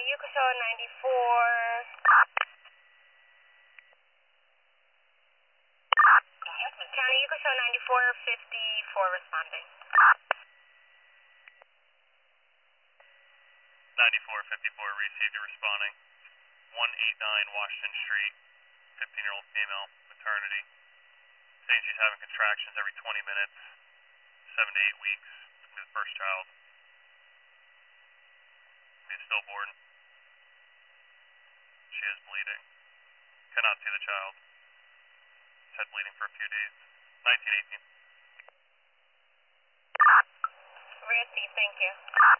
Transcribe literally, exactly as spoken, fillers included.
Yukusho ninety-four. County Yukusho ninety-four fifty-four responding. ninety-four fifty-four received and responding. one eighty-nine Washington Street, fifteen-year-old female, maternity. Saying she's having contractions every twenty minutes, seven to eight weeks for the first child. She's stillborn. She is bleeding. Cannot see the child. Had bleeding for a few days. nineteen eighteen. Risky, thank you.